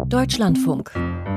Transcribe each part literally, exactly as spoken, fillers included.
Deutschlandfunk.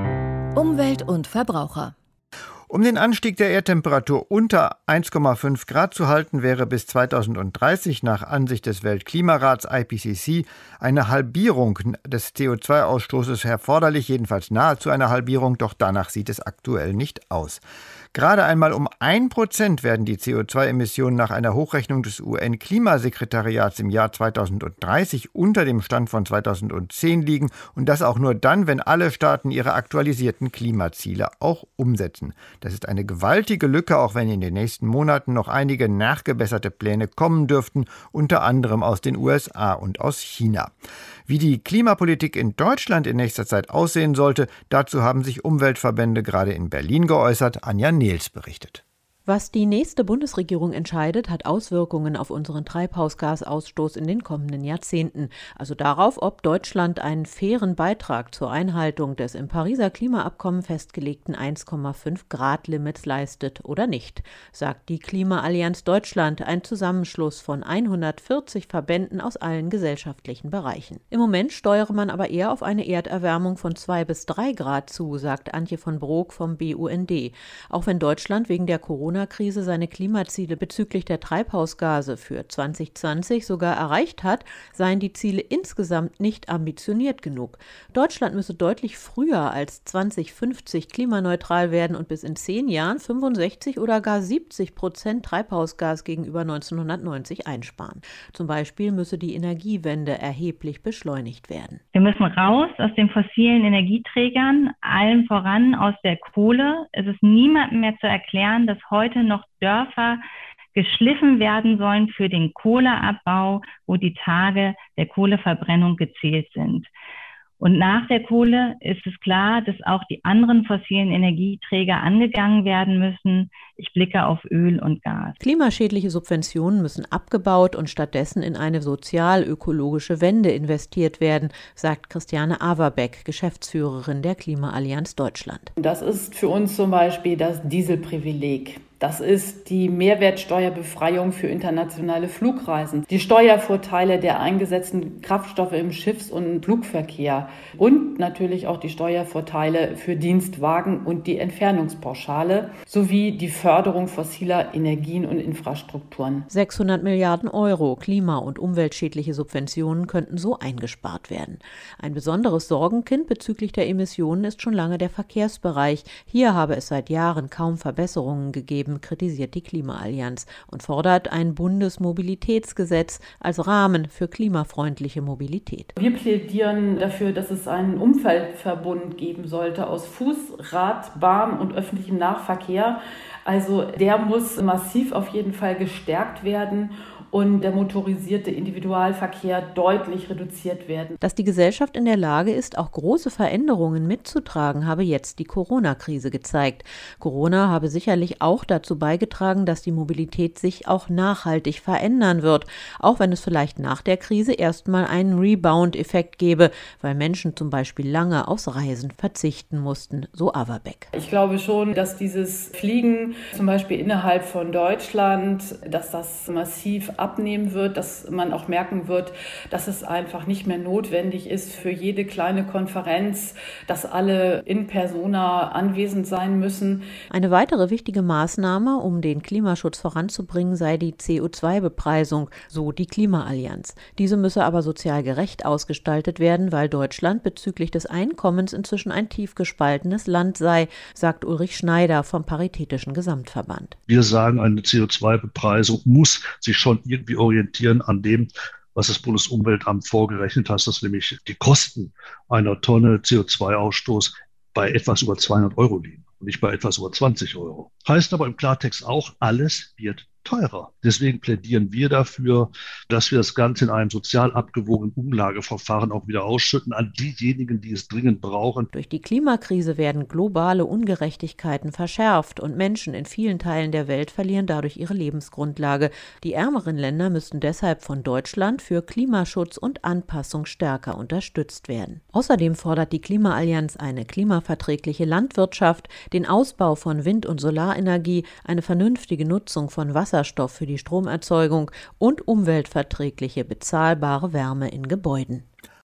Umwelt und Verbraucher. Um den Anstieg der Erdtemperatur unter eins Komma fünf Grad zu halten, wäre bis zweitausenddreißig nach Ansicht des Weltklimarats I P C C eine Halbierung des C O zwei Ausstoßes erforderlich, jedenfalls nahezu eine Halbierung, doch danach sieht es aktuell nicht aus. Gerade einmal um ein Prozent werden die C O zwei Emissionen nach einer Hochrechnung des U N-Klimasekretariats im Jahr zweitausenddreißig unter dem Stand von zweitausendzehn liegen, und das auch nur dann, wenn alle Staaten ihre aktualisierten Klimaziele auch umsetzen. Das ist eine gewaltige Lücke, auch wenn in den nächsten Monaten noch einige nachgebesserte Pläne kommen dürften, unter anderem aus den U S A und aus China. Wie die Klimapolitik in Deutschland in nächster Zeit aussehen sollte, dazu haben sich Umweltverbände gerade in Berlin geäußert. Anja Nehls berichtet. Was die nächste Bundesregierung entscheidet, hat Auswirkungen auf unseren Treibhausgasausstoß in den kommenden Jahrzehnten. Also darauf, ob Deutschland einen fairen Beitrag zur Einhaltung des im Pariser Klimaabkommen festgelegten eins Komma fünf Grad Limits leistet oder nicht, sagt die Klimaallianz Deutschland, ein Zusammenschluss von hundertvierzig Verbänden aus allen gesellschaftlichen Bereichen. Im Moment steuere man aber eher auf eine Erderwärmung von zwei bis drei Grad zu, sagt Antje von Brok vom B U N D. Auch wenn Deutschland wegen der Corona Corona-Krise seine Klimaziele bezüglich der Treibhausgase für zwanzig zwanzig sogar erreicht hat, seien die Ziele insgesamt nicht ambitioniert genug. Deutschland müsse deutlich früher als zwanzig fünfzig klimaneutral werden und bis in zehn Jahren fünfundsechzig oder gar siebzig Prozent Treibhausgas gegenüber neunzehnhundertneunzig einsparen. Zum Beispiel müsse die Energiewende erheblich beschleunigt werden. Wir müssen raus aus den fossilen Energieträgern, allen voran aus der Kohle. Es ist niemandem mehr zu erklären, dass heute heute noch Dörfer geschliffen werden sollen für den Kohleabbau, wo die Tage der Kohleverbrennung gezählt sind. Und nach der Kohle ist es klar, dass auch die anderen fossilen Energieträger angegangen werden müssen. Ich blicke auf Öl und Gas. Klimaschädliche Subventionen müssen abgebaut und stattdessen in eine sozial-ökologische Wende investiert werden, sagt Christiane Averbeck, Geschäftsführerin der Klimaallianz Deutschland. Das ist für uns zum Beispiel das Dieselprivileg. Das ist die Mehrwertsteuerbefreiung für internationale Flugreisen, die Steuervorteile der eingesetzten Kraftstoffe im Schiffs- und Flugverkehr und natürlich auch die Steuervorteile für Dienstwagen und die Entfernungspauschale sowie die Förderung fossiler Energien und Infrastrukturen. sechshundert Milliarden Euro klima- und umweltschädliche Subventionen könnten so eingespart werden. Ein besonderes Sorgenkind bezüglich der Emissionen ist schon lange der Verkehrsbereich. Hier habe es seit Jahren kaum Verbesserungen gegeben, kritisiert die Klimaallianz und fordert ein Bundesmobilitätsgesetz als Rahmen für klimafreundliche Mobilität. Wir plädieren dafür, dass es einen Umweltverbund geben sollte aus Fuß-, Rad-, Bahn- und öffentlichem Nahverkehr. Also der muss massiv auf jeden Fall gestärkt werden und der motorisierte Individualverkehr deutlich reduziert werden. Dass die Gesellschaft in der Lage ist, auch große Veränderungen mitzutragen, habe jetzt die Corona-Krise gezeigt. Corona habe sicherlich auch dazu beigetragen, dass die Mobilität sich auch nachhaltig verändern wird, auch wenn es vielleicht nach der Krise erstmal einen Rebound-Effekt gebe, weil Menschen zum Beispiel lange aufs Reisen verzichten mussten, so Averbeck. Ich glaube schon, dass dieses Fliegen zum Beispiel innerhalb von Deutschland, dass das massiv abnehmen wird, dass man auch merken wird, dass es einfach nicht mehr notwendig ist für jede kleine Konferenz, dass alle in persona anwesend sein müssen. Eine weitere wichtige Maßnahme, um den Klimaschutz voranzubringen, sei die C O zwei Bepreisung, so die Klimaallianz. Diese müsse aber sozial gerecht ausgestaltet werden, weil Deutschland bezüglich des Einkommens inzwischen ein tief gespaltenes Land sei, sagt Ulrich Schneider vom Paritätischen Gesamtverband. Wir sagen, eine C O zwei Bepreisung muss sich schon irgendwie orientieren an dem, was das Bundesumweltamt vorgerechnet hat, dass nämlich die Kosten einer Tonne C O zwei Ausstoß bei etwas über zweihundert Euro liegen und nicht bei etwas über zwanzig Euro. Heißt aber im Klartext auch, alles wird teurer. Deswegen plädieren wir dafür, dass wir das Ganze in einem sozial abgewogenen Umlageverfahren auch wieder ausschütten an diejenigen, die es dringend brauchen. Durch die Klimakrise werden globale Ungerechtigkeiten verschärft und Menschen in vielen Teilen der Welt verlieren dadurch ihre Lebensgrundlage. Die ärmeren Länder müssten deshalb von Deutschland für Klimaschutz und Anpassung stärker unterstützt werden. Außerdem fordert die Klimaallianz eine klimaverträgliche Landwirtschaft, den Ausbau von Wind- und Solarenergie, eine vernünftige Nutzung von Wasser Wasserstoff für die Stromerzeugung und umweltverträgliche, bezahlbare Wärme in Gebäuden.